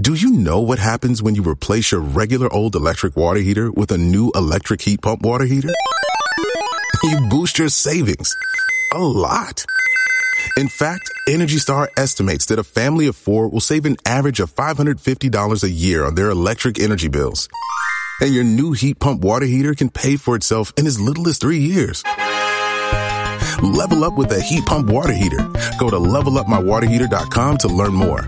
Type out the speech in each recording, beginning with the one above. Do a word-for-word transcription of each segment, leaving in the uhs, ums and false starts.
Do you know what happens when you replace your regular old electric water heater with a new electric heat pump water heater? You boost your savings a lot. In fact, Energy Star estimates that a family of four will save an average of five hundred fifty dollars a year on their electric energy bills. And your new heat pump water heater can pay for itself in as little as three years. Level up with a heat pump water heater. Go to level up my water heater dot com to learn more.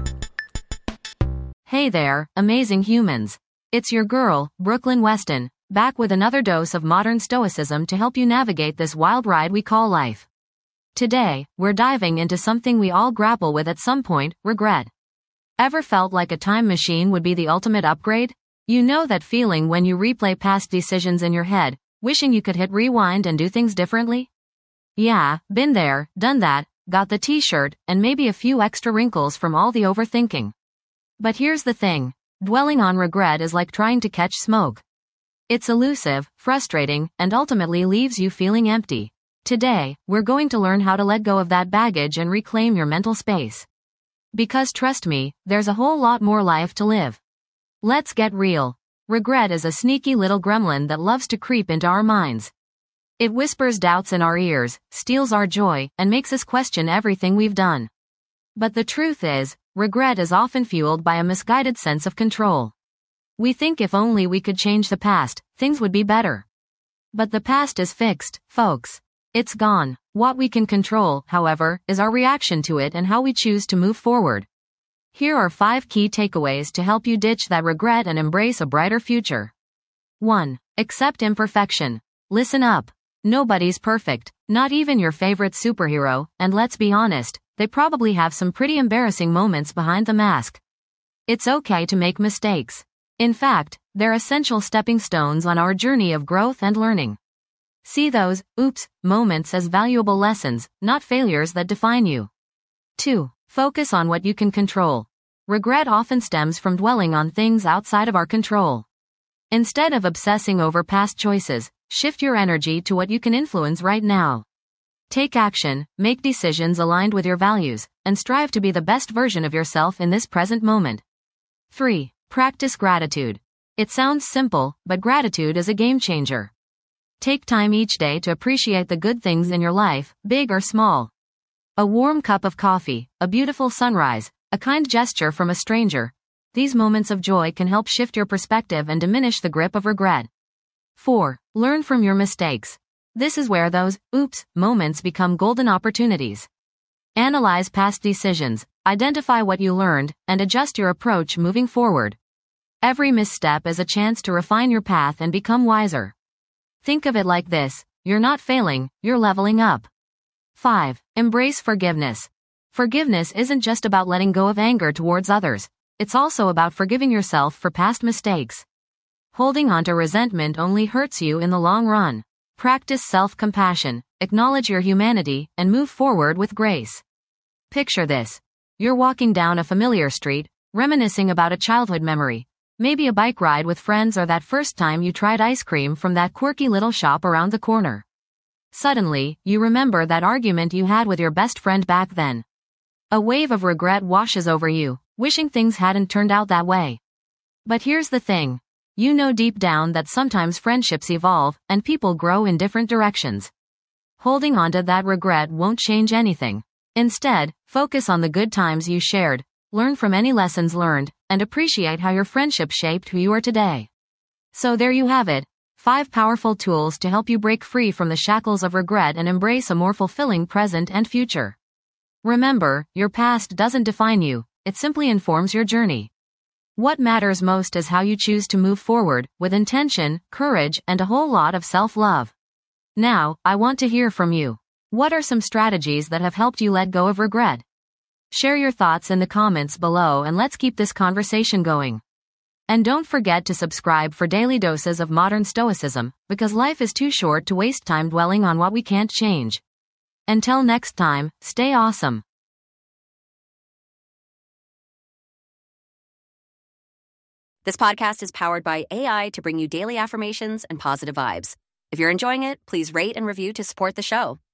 Hey there, amazing humans. It's your girl, Brooklyn Weston, back with another dose of modern stoicism to help you navigate this wild ride we call life. Today, we're diving into something we all grapple with at some point, regret. Ever felt like a time machine would be the ultimate upgrade? You know that feeling when you replay past decisions in your head, wishing you could hit rewind and do things differently? Yeah, been there, done that, got the t-shirt, and maybe a few extra wrinkles from all the overthinking. But here's the thing, dwelling on regret is like trying to catch smoke. It's elusive, frustrating, and ultimately leaves you feeling empty. Today, we're going to learn how to let go of that baggage and reclaim your mental space. Because trust me, there's a whole lot more life to live. Let's get real. Regret is a sneaky little gremlin that loves to creep into our minds. It whispers doubts in our ears, steals our joy, and makes us question everything we've done. But the truth is, regret is often fueled by a misguided sense of control. We think if only we could change the past, things would be better. But the past is fixed, folks. It's gone. What we can control, however, is our reaction to it and how we choose to move forward. Here are five key takeaways to help you ditch that regret and embrace a brighter future. one. Accept imperfection. Listen up. Nobody's perfect, not even your favorite superhero, and let's be honest, they probably have some pretty embarrassing moments behind the mask. It's okay to make mistakes. In fact, they're essential stepping stones on our journey of growth and learning. See those, oops, moments as valuable lessons, not failures that define you. two. Focus on what you can control. Regret often stems from dwelling on things outside of our control. Instead of obsessing over past choices, shift your energy to what you can influence right now. Take action, make decisions aligned with your values, and strive to be the best version of yourself in this present moment. three. Practice gratitude. It sounds simple, but gratitude is a game changer. Take time each day to appreciate the good things in your life, big or small. A warm cup of coffee, a beautiful sunrise, a kind gesture from a stranger. These moments of joy can help shift your perspective and diminish the grip of regret. four. Learn from your mistakes. This is where those, oops, moments become golden opportunities. Analyze past decisions, identify what you learned, and adjust your approach moving forward. Every misstep is a chance to refine your path and become wiser. Think of it like this, you're not failing, you're leveling up. five. Embrace forgiveness. Forgiveness isn't just about letting go of anger towards others, it's also about forgiving yourself for past mistakes. Holding on to resentment only hurts you in the long run. Practice self-compassion, acknowledge your humanity, and move forward with grace. Picture this. You're walking down a familiar street, reminiscing about a childhood memory, maybe a bike ride with friends or that first time you tried ice cream from that quirky little shop around the corner. Suddenly, you remember that argument you had with your best friend back then. A wave of regret washes over you, wishing things hadn't turned out that way. But here's the thing. You know deep down that sometimes friendships evolve, and people grow in different directions. Holding on to that regret won't change anything. Instead, focus on the good times you shared, learn from any lessons learned, and appreciate how your friendship shaped who you are today. So there you have it. Five powerful tools to help you break free from the shackles of regret and embrace a more fulfilling present and future. Remember, your past doesn't define you, it simply informs your journey. What matters most is how you choose to move forward, with intention, courage, and a whole lot of self-love. Now, I want to hear from you. What are some strategies that have helped you let go of regret? Share your thoughts in the comments below and let's keep this conversation going. And don't forget to subscribe for daily doses of modern stoicism, because life is too short to waste time dwelling on what we can't change. Until next time, stay awesome. This podcast is powered by A I to bring you daily affirmations and positive vibes. If you're enjoying it, please rate and review to support the show.